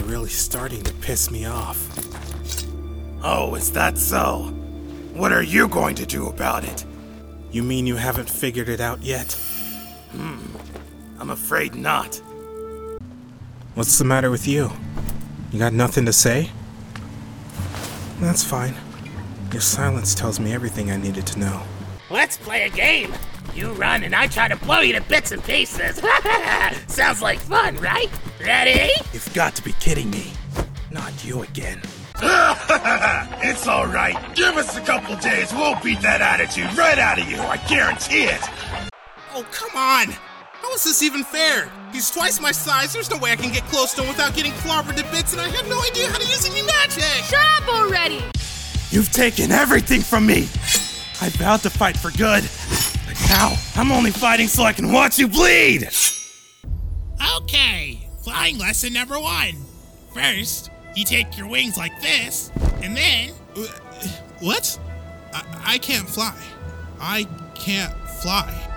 really starting to piss me off. Oh, is that so? What are you going to do about it? You mean you haven't figured it out yet? I'm afraid not. What's the matter with you? You got nothing to say? That's fine. Your silence tells me everything I needed to know. Let's play a game. You run and I try to blow you to bits and pieces. Sounds like fun, right? Ready? You've got to be kidding me. Not you again. It's all right. Give us a couple days. We'll beat that attitude right out of you. I guarantee it. Oh, come on! How is this even fair? He's twice my size, there's no way I can get close to him without getting clobbered to bits, and I have no idea how to use any magic! Shut up already! You've taken everything from me. I vowed to fight for good. But now, I'm only fighting so I can watch you bleed. Okay, flying lesson number 1. First, you take your wings like this, and then... What? I can't fly. I can't fly.